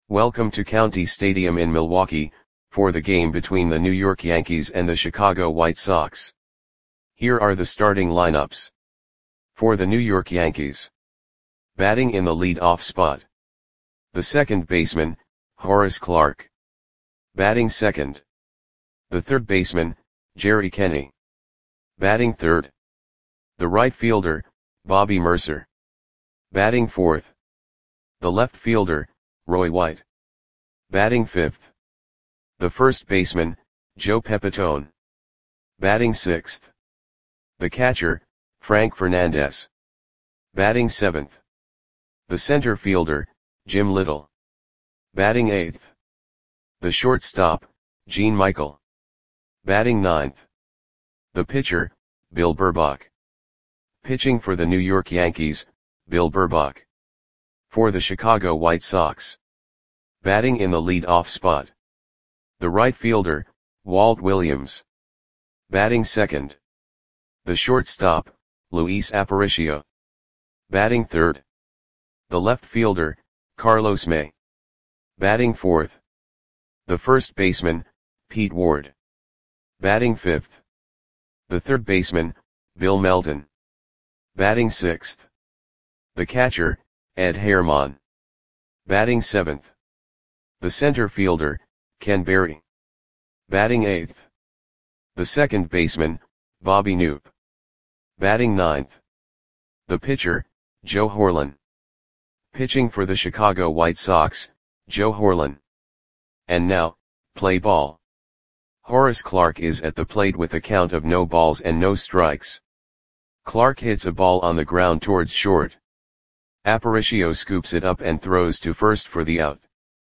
Welcome to County Stadium in Milwaukee, for the game between the New York Yankees and the Chicago White Sox. Here are the starting lineups. For the New York Yankees. Batting in the lead-off spot. The second baseman, Horace Clarke. Batting second. The third baseman, Jerry Kenney. Batting third. The right fielder, Bobby Murcer. Batting fourth. The left fielder, Roy White. Batting fifth. The first baseman, Joe Pepitone. Batting sixth. The catcher, Frank Fernandez. Batting seventh. The center fielder, Jim Little. Batting eighth. The shortstop, Gene Michael. Batting ninth. The pitcher, Bill Burbach. Pitching for the New York Yankees, Bill Burbach. For the Chicago White Sox. Batting in the lead-off spot. The right fielder, Walt Williams. Batting second. The shortstop, Luis Aparicio. Batting third. The left fielder, Carlos May. Batting fourth. The first baseman, Pete Ward. Batting fifth. The third baseman, Bill Melton. Batting sixth. The catcher, Ed Herman. Batting seventh. The center fielder, Ken Berry. Batting eighth. The second baseman, Bobby Knoop. Batting ninth. The pitcher, Joe Horlen. Pitching for the Chicago White Sox, Joe Horlen. And now, play ball. Horace Clarke is at the plate with a count of no balls and no strikes. Clarke hits a ball on the ground towards short. Aparicio scoops it up and throws to first for the out.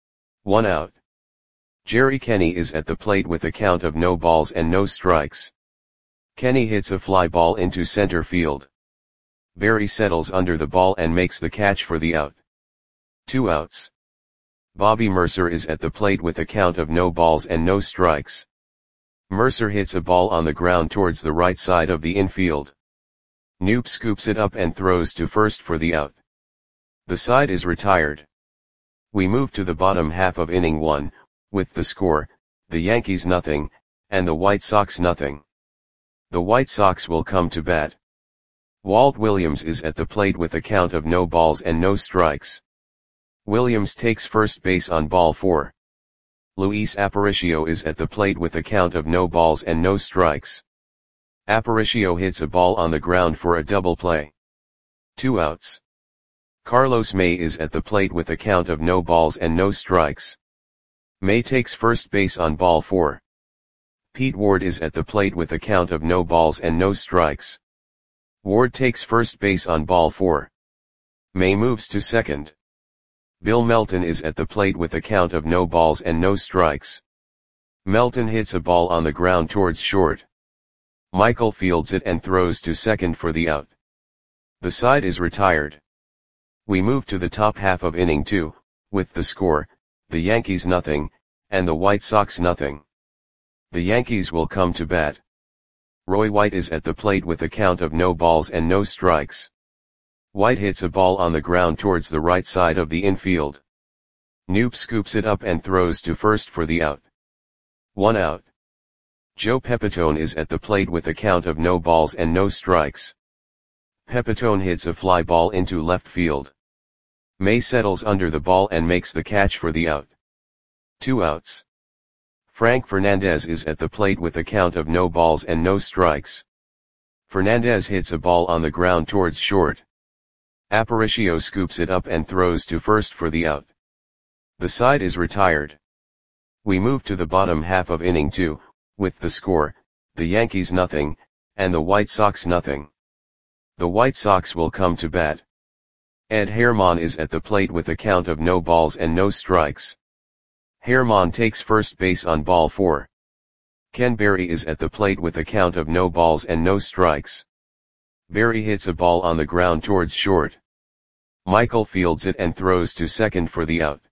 1 out. Jerry Kenney is at the plate with a count of no balls and no strikes. Kenney hits a fly ball into center field. Berry settles under the ball and makes the catch for the out. 2 outs. Bobby Murcer is at the plate with a count of no balls and no strikes. Murcer hits a ball on the ground towards the right side of the infield. Knoop scoops it up and throws to first for the out. The side is retired. We move to the bottom half of inning 1, with the score, the Yankees nothing, and the White Sox nothing. The White Sox will come to bat. Walt Williams is at the plate with a count of no balls and no strikes. Williams takes first base on ball 4. Luis Aparicio is at the plate with a count of no balls and no strikes. Aparicio hits a ball on the ground for a double play. 2 outs. Carlos May is at the plate with a count of no balls and no strikes. May takes first base on ball 4. Pete Ward is at the plate with a count of no balls and no strikes. Ward takes first base on ball 4. May moves to second. Bill Melton is at the plate with a count of no balls and no strikes. Melton hits a ball on the ground towards short. Michael fields it and throws to second for the out. The side is retired. We move to the top half of inning 2, with the score, the Yankees nothing, and the White Sox nothing. The Yankees will come to bat. Roy White is at the plate with a count of no balls and no strikes. White hits a ball on the ground towards the right side of the infield. Knoop scoops it up and throws to first for the out. 1 out. Joe Pepitone is at the plate with a count of no balls and no strikes. Pepitone hits a fly ball into left field. May settles under the ball and makes the catch for the out. 2 outs. Frank Fernandez is at the plate with a count of no balls and no strikes. Fernandez hits a ball on the ground towards short. Aparicio scoops it up and throws to first for the out. The side is retired. We move to the bottom half of inning 2, with the score, the Yankees nothing, and the White Sox nothing. The White Sox will come to bat. Ed Herman is at the plate with a count of no balls and no strikes. Herman takes first base on ball 4. Ken Berry is at the plate with a count of no balls and no strikes. Berry hits a ball on the ground towards short. Michael fields it and throws to second for the out.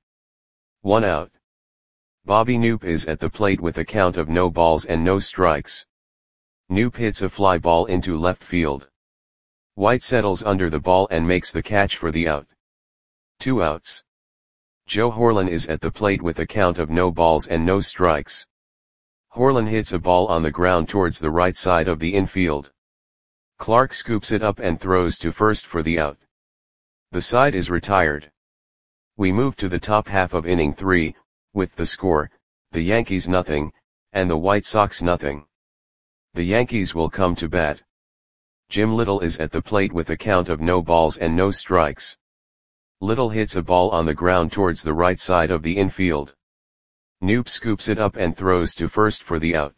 1 out. Bobby Knoop is at the plate with a count of no balls and no strikes. Knoop hits a fly ball into left field. White settles under the ball and makes the catch for the out. 2 outs. Joe Horlan is at the plate with a count of no balls and no strikes. Horlan hits a ball on the ground towards the right side of the infield. Clark scoops it up and throws to first for the out. The side is retired. We move to the top half of inning 3, with the score, the Yankees nothing, and the White Sox nothing. The Yankees will come to bat. Jim Little is at the plate with a count of no balls and no strikes. Little hits a ball on the ground towards the right side of the infield. Knoop scoops it up and throws to first for the out.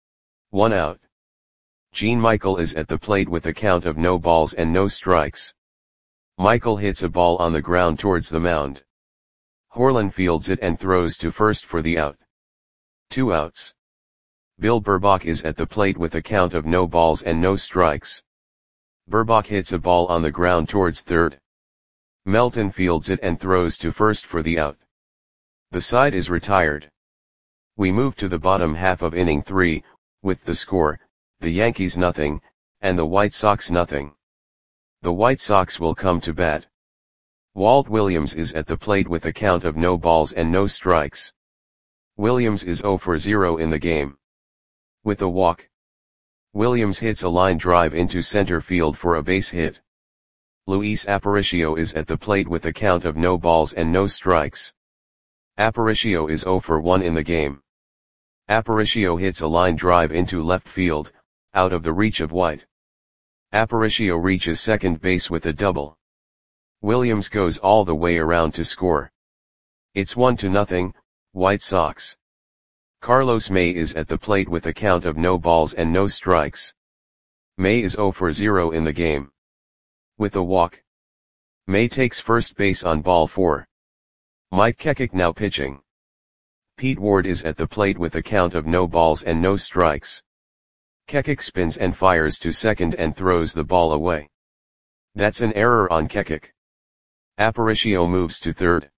1 out. Gene Michael is at the plate with a count of no balls and no strikes. Michael hits a ball on the ground towards the mound. Horlan fields it and throws to first for the out. 2 outs. Bill Burbach is at the plate with a count of no balls and no strikes. Burbach hits a ball on the ground towards third. Melton fields it and throws to first for the out. The side is retired. We move to the bottom half of inning 3, with the score, the Yankees nothing, and the White Sox nothing. The White Sox will come to bat. Walt Williams is at the plate with a count of no balls and no strikes. Williams is 0 for 0 in the game. With a walk, Williams hits a line drive into center field for a base hit. Luis Aparicio is at the plate with a count of no balls and no strikes. Aparicio is 0 for 1 in the game. Aparicio hits a line drive into left field, out of the reach of White. Aparicio reaches second base with a double. Williams goes all the way around to score. It's 1-0, White Sox. Carlos May is at the plate with a count of no balls and no strikes. May is 0 for 0 in the game. With a walk, May takes first base on ball 4. Mike Kekik now pitching. Pete Ward is at the plate with a count of no balls and no strikes. Kekik spins and fires to second and throws the ball away. That's an error on Kekik. Aparicio moves to third.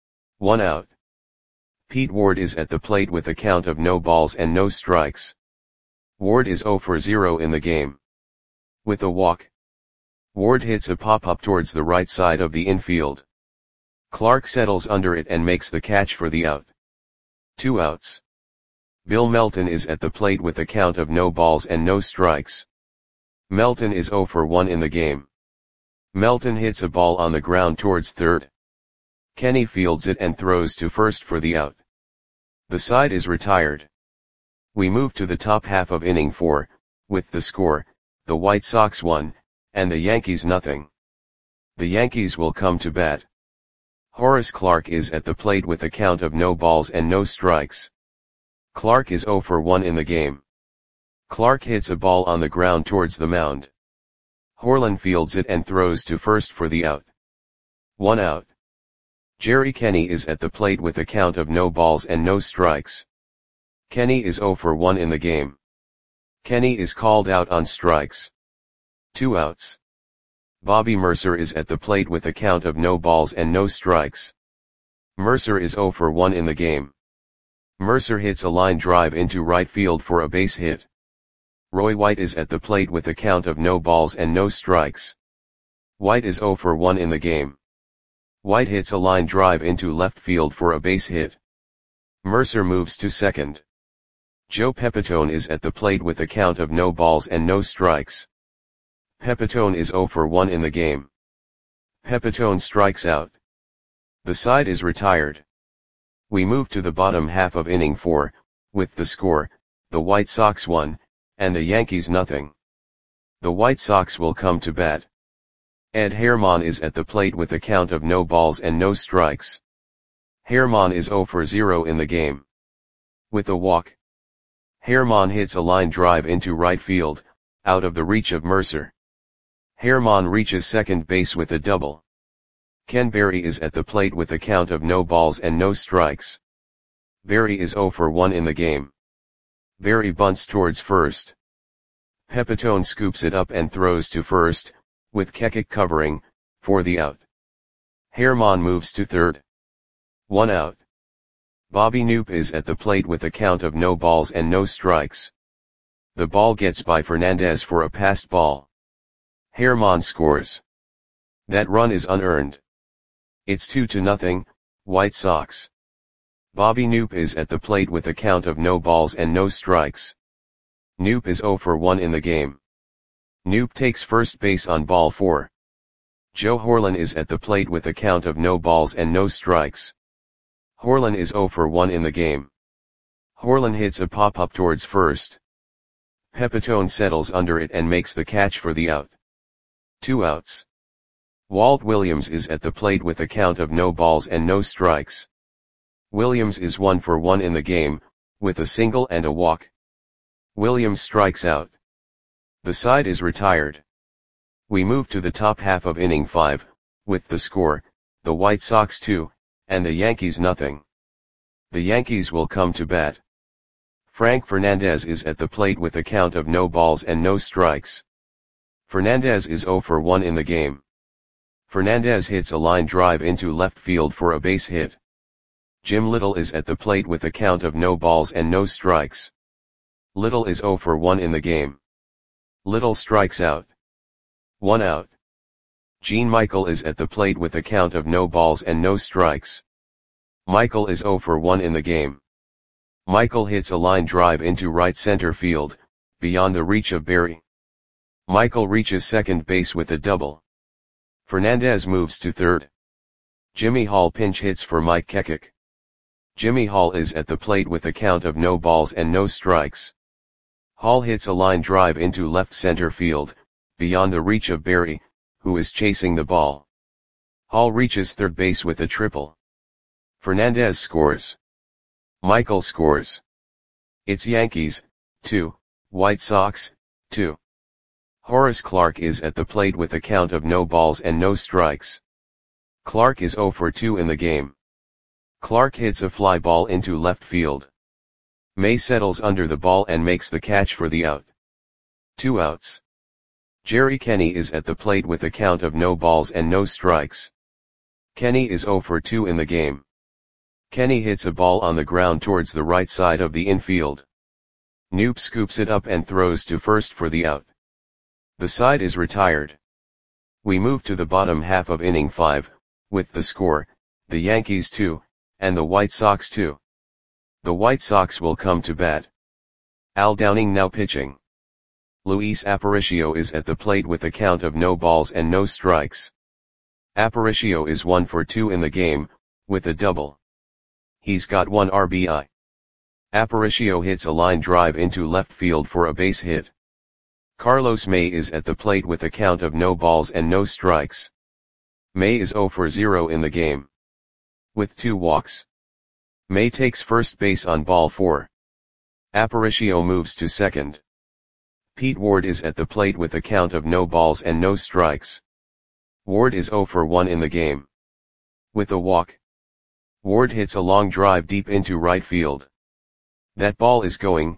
1 out. Pete Ward is at the plate with a count of no balls and no strikes. Ward is 0 for 0 in the game. With a walk, Ward hits a pop-up towards the right side of the infield. Clark settles under it and makes the catch for the out. 2 outs. Bill Melton is at the plate with a count of no balls and no strikes. Melton is 0 for 1 in the game. Melton hits a ball on the ground towards third. Kenny fields it and throws to first for the out. The side is retired. We move to the top half of inning 4, with the score, the White Sox 1, and the Yankees nothing. The Yankees will come to bat. Horace Clarke is at the plate with a count of no balls and no strikes. Clarke is 0 for 1 in the game. Clarke hits a ball on the ground towards the mound. Horlan fields it and throws to first for the out. 1 out. Jerry Kenny is at the plate with a count of no balls and no strikes. Kenny is 0 for 1 in the game. Kenny is called out on strikes. 2 outs. Bobby Mercer is at the plate with a count of no balls and no strikes. Mercer is 0 for 1 in the game. Mercer hits a line drive into right field for a base hit. Roy White is at the plate with a count of no balls and no strikes. White is 0 for 1 in the game. White hits a line drive into left field for a base hit. Mercer moves to second. Joe Pepitone is at the plate with a count of no balls and no strikes. Pepitone is 0 for 1 in the game. Pepitone strikes out. The side is retired. We move to the bottom half of inning 4, with the score, the White Sox 1, and the Yankees nothing. The White Sox will come to bat. Ed Herman is at the plate with a count of no balls and no strikes. Herman is 0 for 0 in the game. With a walk, Herman hits a line drive into right field, out of the reach of Mercer. Herman reaches second base with a double. Ken Berry is at the plate with a count of no balls and no strikes. Berry is 0 for 1 in the game. Berry bunts towards first. Pepitone scoops it up and throws to first, with Kekik covering, for the out. Herman moves to third. 1 out. Bobby Knoop is at the plate with a count of no balls and no strikes. The ball gets by Fernandez for a passed ball. Herman scores. That run is unearned. It's 2-0, White Sox. Bobby Knoop is at the plate with a count of no balls and no strikes. Knoop is 0 for 1 in the game. Knoop takes first base on ball 4. Joe Horlen is at the plate with a count of no balls and no strikes. Horlen is 0 for 1 in the game. Horlen hits a pop-up towards first. Pepitone settles under it and makes the catch for the out. 2 outs. Walt Williams is at the plate with a count of no balls and no strikes. Williams is 1 for 1 in the game, with a single and a walk. Williams strikes out. The side is retired. We move to the top half of inning 5, with the score, the White Sox 2, and the Yankees nothing. The Yankees will come to bat. Frank Fernandez is at the plate with a count of no balls and no strikes. Fernandez is 0 for 1 in the game. Fernandez hits a line drive into left field for a base hit. Jim Little is at the plate with a count of no balls and no strikes. Little is 0 for 1 in the game. Little strikes out. 1 out. Gene Michael is at the plate with a count of no balls and no strikes. Michael is 0 for 1 in the game. Michael hits a line drive into right center field, beyond the reach of Berry. Michael reaches second base with a double. Fernandez moves to third. Jimmy Hall pinch hits for Mike Kekik. Jimmy Hall is at the plate with a count of no balls and no strikes. Hall hits a line drive into left center field, beyond the reach of Berry, who is chasing the ball. Hall reaches third base with a triple. Fernandez scores. Michael scores. It's Yankees, 2, White Sox, 2. Horace Clarke is at the plate with a count of no balls and no strikes. Clarke is 0 for 2 in the game. Clarke hits a fly ball into left field. May settles under the ball and makes the catch for the out. 2 outs. Jerry Kenny is at the plate with a count of no balls and no strikes. Kenny is 0 for 2 in the game. Kenny hits a ball on the ground towards the right side of the infield. Knoop scoops it up and throws to first for the out. The side is retired. We move to the bottom half of inning 5, with the score, the Yankees 2, and the White Sox 2. The White Sox will come to bat. Al Downing now pitching. Luis Aparicio is at the plate with a count of no balls and no strikes. Aparicio is 1 for 2 in the game, with a double. He's got 1 RBI. Aparicio hits a line drive into left field for a base hit. Carlos May is at the plate with a count of no balls and no strikes. May is 0 for 0 in the game. With 2 walks. May takes first base on ball 4. Aparicio moves to second. Pete Ward is at the plate with a count of no balls and no strikes. Ward is 0 for 1 in the game. With a walk. Ward hits a long drive deep into right field. That ball is gone.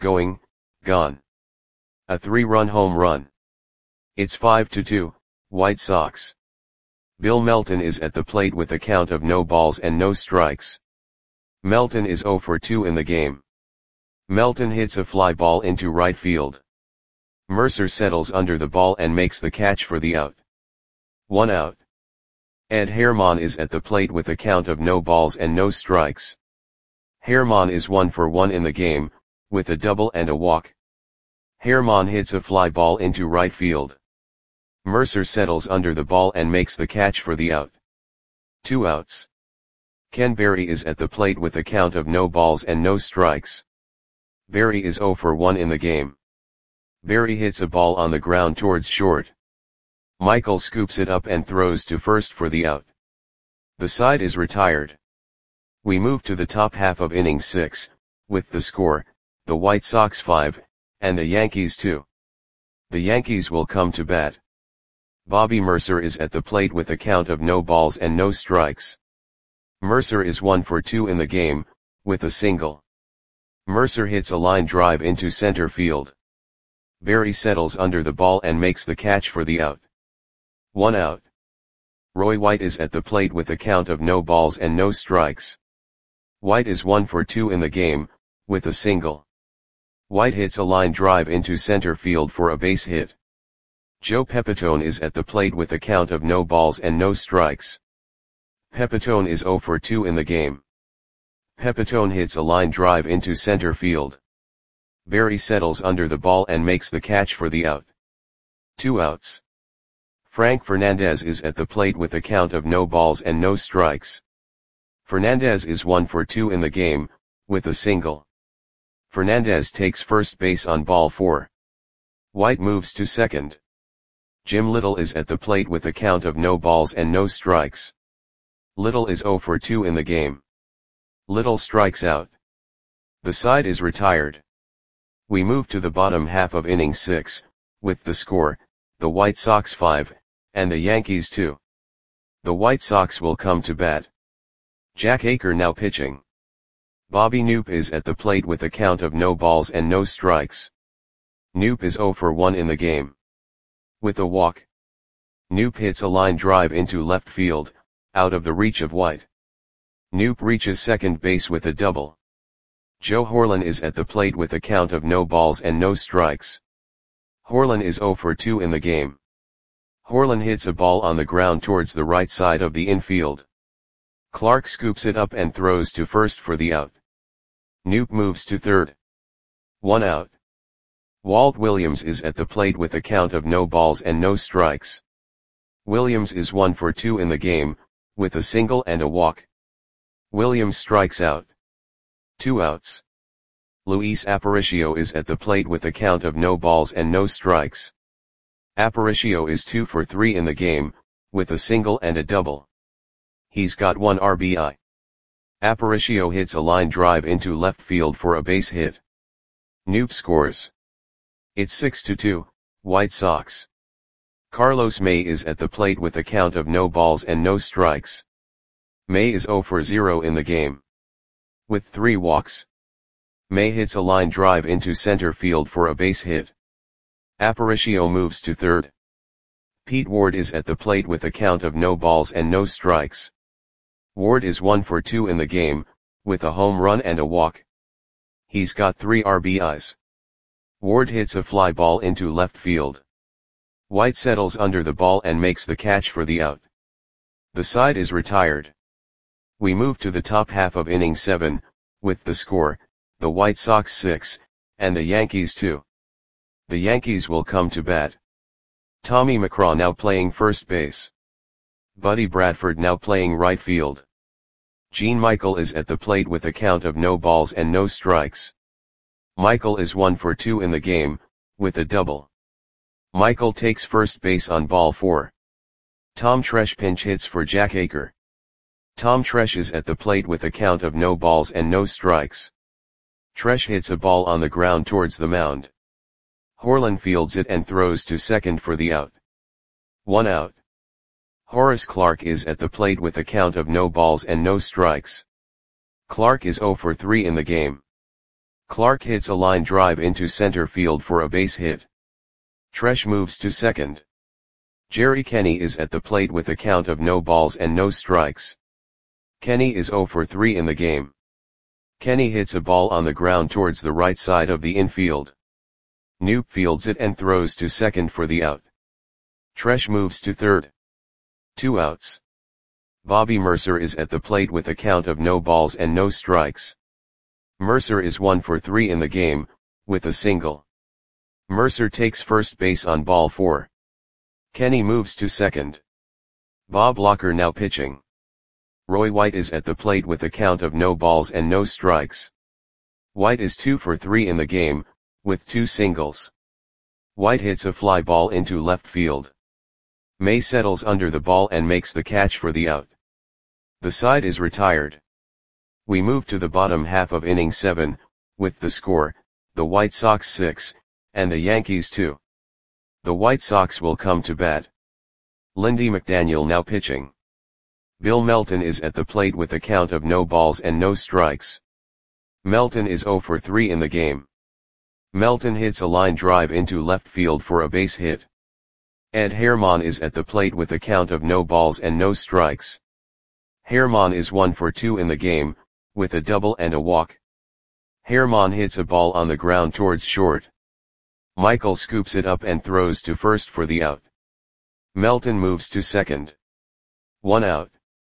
A 3-run home run. It's 5-2, White Sox. Bill Melton is at the plate with a count of no balls and no strikes. Melton is 0 for 2 in the game. Melton hits a fly ball into right field. Mercer settles under the ball and makes the catch for the out. 1 out. Ed Herman is at the plate with a count of no balls and no strikes. Herman is 1 for 1 in the game, with a double and a walk. Herman hits a fly ball into right field. Mercer settles under the ball and makes the catch for the out. 2 outs. Ken Berry is at the plate with a count of no balls and no strikes. Berry is 0 for 1 in the game. Berry hits a ball on the ground towards short. Michael scoops it up and throws to first for the out. The side is retired. We move to the top half of inning 6, with the score, the White Sox 5, and the Yankees 2. The Yankees will come to bat. Bobby Mercer is at the plate with a count of no balls and no strikes. Mercer is 1 for 2 in the game, with a single. Mercer hits a line drive into center field. Berry settles under the ball and makes the catch for the out. 1 out. Roy White is at the plate with a count of no balls and no strikes. White is 1 for 2 in the game, with a single. White hits a line drive into center field for a base hit. Joe Pepitone is at the plate with a count of no balls and no strikes. Pepitone is 0 for 2 in the game. Pepitone hits a line drive into center field. Barry settles under the ball and makes the catch for the out. 2 outs. Frank Fernandez is at the plate with a count of no balls and no strikes. Fernandez is 1 for 2 in the game, with a single. Fernandez takes first base on ball 4. White moves to second. Jim Little is at the plate with a count of no balls and no strikes. Little is 0 for 2 in the game. Little strikes out. The side is retired. We move to the bottom half of inning 6, with the score, the White Sox 5, and the Yankees 2. The White Sox will come to bat. Jack Aker now pitching. Bobby Knoop is at the plate with a count of no balls and no strikes. Knoop is 0 for 1 in the game. With a walk. Knoop hits a line drive into left field, out of the reach of White. Knoop reaches second base with a double. Joe Horlen is at the plate with a count of no balls and no strikes. Horlen is 0 for 2 in the game. Horlen hits a ball on the ground towards the right side of the infield. Clark scoops it up and throws to first for the out. Knoop moves to third. 1 out. Walt Williams is at the plate with a count of no balls and no strikes. Williams is 1 for 2 in the game, with a single and a walk. Williams strikes out. 2 outs. Luis Aparicio is at the plate with a count of no balls and no strikes. Aparicio is 2 for 3 in the game, with a single and a double. He's got 1 RBI. Aparicio hits a line drive into left field for a base hit. Knoop scores. It's 6-2, White Sox. Carlos May is at the plate with a count of no balls and no strikes. May is 0 for 0 in the game. With 3 walks. May hits a line drive into center field for a base hit. Aparicio moves to third. Pete Ward is at the plate with a count of no balls and no strikes. Ward is 1 for 2 in the game, with a home run and a walk. He's got 3 RBIs. Ward hits a fly ball into left field. White settles under the ball and makes the catch for the out. The side is retired. We move to the top half of inning 7, with the score, the White Sox 6, and the Yankees 2. The Yankees will come to bat. Tommy McCraw now playing first base. Buddy Bradford now playing right field. Gene Michael is at the plate with a count of no balls and no strikes. Michael is 1 for 2 in the game, with a double. Michael takes first base on ball 4. Tom Tresh pinch hits for Jack Aker. Tom Tresh is at the plate with a count of no balls and no strikes. Tresh hits a ball on the ground towards the mound. Horlen fields it and throws to second for the out. 1 out. Horace Clarke is at the plate with a count of no balls and no strikes. Clarke is 0 for 3 in the game. Clarke hits a line drive into center field for a base hit. Tresh moves to second. Jerry Kenny is at the plate with a count of no balls and no strikes. Kenny is 0 for 3 in the game. Kenny hits a ball on the ground towards the right side of the infield. Knoop fields it and throws to second for the out. Tresh moves to third. 2 outs. Bobby Mercer is at the plate with a count of no balls and no strikes. Mercer is 1 for 3 in the game, with a single. Mercer takes first base on ball 4. Kenny moves to second. Bob Locker now pitching. Roy White is at the plate with a count of no balls and no strikes. White is 2 for 3 in the game, with 2 singles. White hits a fly ball into left field. May settles under the ball and makes the catch for the out. The side is retired. We move to the bottom half of inning 7, with the score, the White Sox 6, and the Yankees 2. The White Sox will come to bat. Lindy McDaniel now pitching. Bill Melton is at the plate with a count of no balls and no strikes. Melton is 0 for 3 in the game. Melton hits a line drive into left field for a base hit. Ed Herman is at the plate with a count of no balls and no strikes. Herman is 1 for 2 in the game, with a double and a walk. Herman hits a ball on the ground towards short. Michael scoops it up and throws to first for the out. Melton moves to second. 1 out.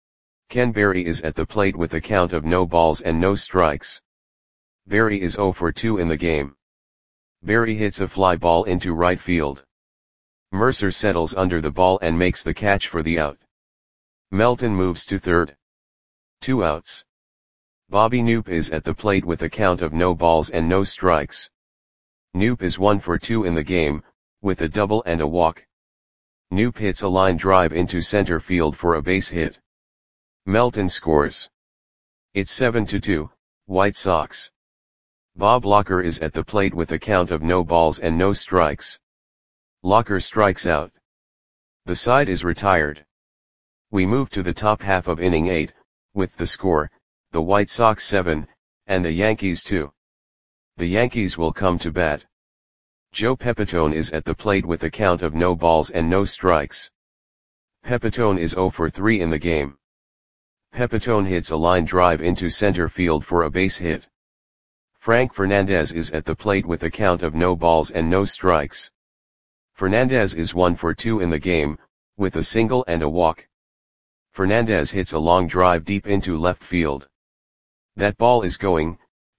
Ken Berry is at the plate with a count of no balls and no strikes. Berry is 0 for 2 in the game. Berry hits a fly ball into right field. Mercer settles under the ball and makes the catch for the out. Melton moves to third. 2 outs. Bobby Knoop is at the plate with a count of no balls and no strikes. Knoop is 1 for 2 in the game, with a double and a walk. Knoop hits a line drive into center field for a base hit. Melton scores. It's 7-2, White Sox. Bob Locker is at the plate with a count of no balls and no strikes. Locker strikes out. The side is retired. We move to the top half of inning 8, with the score, the White Sox 7, and the Yankees 2. The Yankees will come to bat. Joe Pepitone is at the plate with a count of no balls and no strikes. Pepitone is 0 for 3 in the game. Pepitone hits a line drive into center field for a base hit. Frank Fernandez is at the plate with a count of no balls and no strikes. Fernandez is 1 for 2 in the game, with a single and a walk. Fernandez hits a long drive deep into left field. That ball is gone.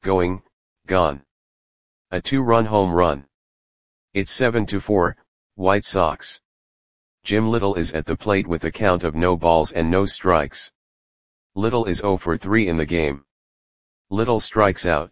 A 2-run home run. It's 7-4, White Sox. Jim Little is at the plate with a count of no balls and no strikes. Little is 0 for 3 in the game. Little strikes out.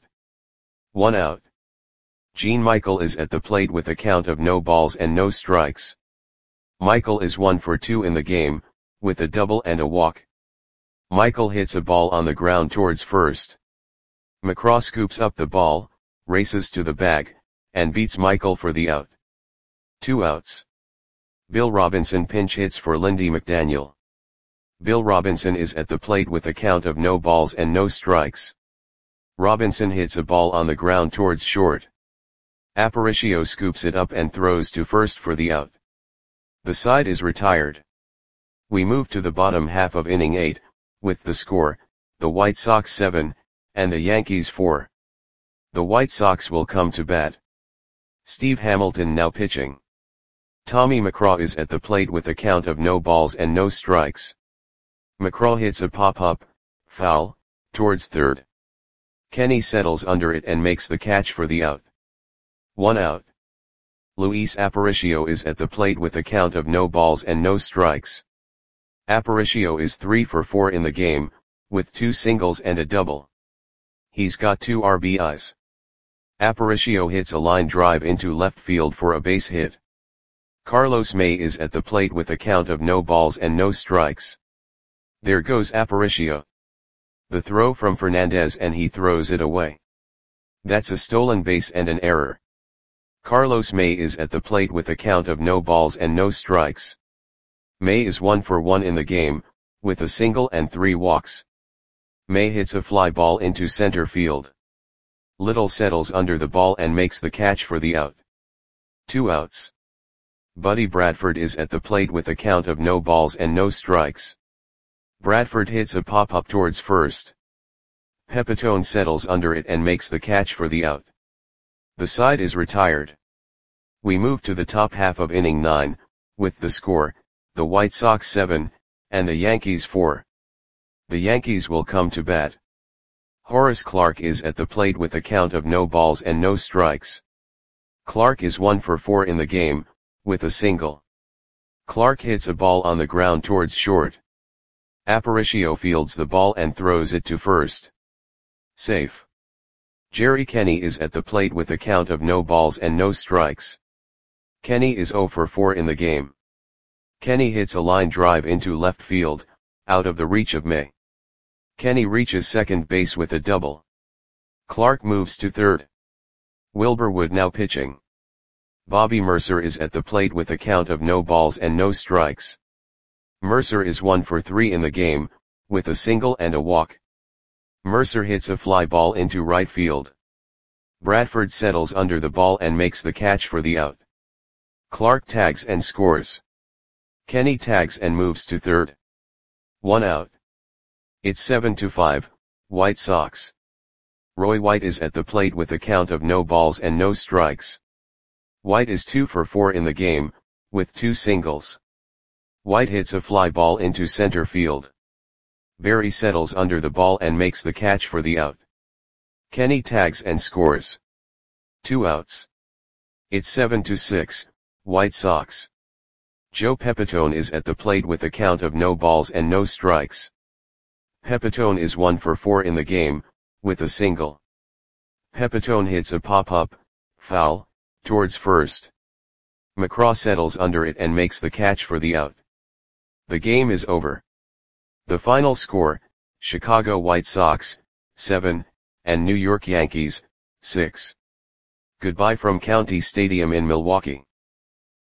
1 out. Gene Michael is at the plate with a count of no balls and no strikes. Michael is 1 for 2 in the game, with a double and a walk. Michael hits a ball on the ground towards first. McCraw scoops up the ball, races to the bag, and beats Michael for the out. 2 outs. Bill Robinson pinch hits for Lindy McDaniel. Bill Robinson is at the plate with a count of no balls and no strikes. Robinson hits a ball on the ground towards short. Aparicio scoops it up and throws to first for the out. The side is retired. We move to the bottom half of inning 8, with the score, the White Sox 7, and the Yankees 4. The White Sox will come to bat. Steve Hamilton now pitching. Tommy McCraw is at the plate with a count of no balls and no strikes. McCraw hits a pop-up, foul, towards third. Kenny settles under it and makes the catch for the out. 1 out. Luis Aparicio is at the plate with a count of no balls and no strikes. Aparicio is 3 for 4 in the game, with 2 singles and a double. He's got 2 RBIs. Aparicio hits a line drive into left field for a base hit. Carlos May is at the plate with a count of no balls and no strikes. There goes Aparicio. The throw from Fernandez and he throws it away. That's a stolen base and an error. Carlos May is at the plate with a count of no balls and no strikes. May is 1 for 1 in the game, with a single and 3 walks. May hits a fly ball into center field. Little settles under the ball and makes the catch for the out. 2 outs. Buddy Bradford is at the plate with a count of no balls and no strikes. Bradford hits a pop-up towards first. Pepitone settles under it and makes the catch for the out. The side is retired. We move to the top half of inning 9, with the score, the White Sox 7, and the Yankees 4. The Yankees will come to bat. Horace Clarke is at the plate with a count of no balls and no strikes. Clarke is 1 for 4 in the game, with a single. Clarke hits a ball on the ground towards short. Aparicio fields the ball and throws it to first. Safe. Jerry Kenny is at the plate with a count of no balls and no strikes. Kenny is 0 for 4 in the game. Kenny hits a line drive into left field, out of the reach of May. Kenny reaches second base with a double. Clarke moves to third. Wilbur Wood now pitching. Bobby Mercer is at the plate with a count of no balls and no strikes. Mercer is 1 for 3 in the game, with a single and a walk. Mercer hits a fly ball into right field. Bradford settles under the ball and makes the catch for the out. Clarke tags and scores. Kenny tags and moves to third. 1 out. It's 7-5, White Sox. Roy White is at the plate with a count of no balls and no strikes. White is 2 for 4 in the game, with 2 singles. White hits a fly ball into center field. Barry settles under the ball and makes the catch for the out. Kenny tags and scores. 2 outs. It's 7-6, White Sox. Joe Pepitone is at the plate with a count of no balls and no strikes. Pepitone is 1 for 4 in the game, with a single. Pepitone hits a pop-up, foul, towards first. McCraw settles under it and makes the catch for the out. The game is over. The final score, Chicago White Sox, 7, and New York Yankees, 6. Goodbye from County Stadium in Milwaukee.